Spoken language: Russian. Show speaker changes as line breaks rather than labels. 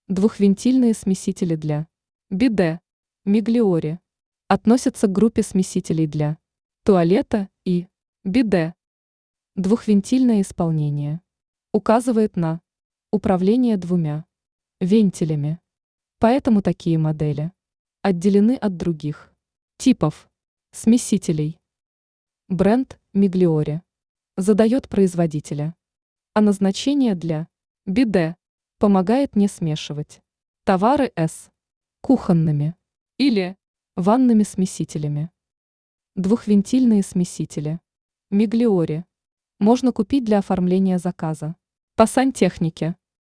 Двухвентильные смесители для биде, Миглиори, относятся к группе смесителей для туалета и биде. Двухвентильное исполнение указывает на управление двумя вентилями, поэтому такие модели отделены от других типов смесителей. Бренд Миглиори задает производителя, а назначение для биде помогает не смешивать товары с кухонными или ванными смесителями. Двухвентильные смесители Миглиори можно купить для оформления заказа по сантехнике.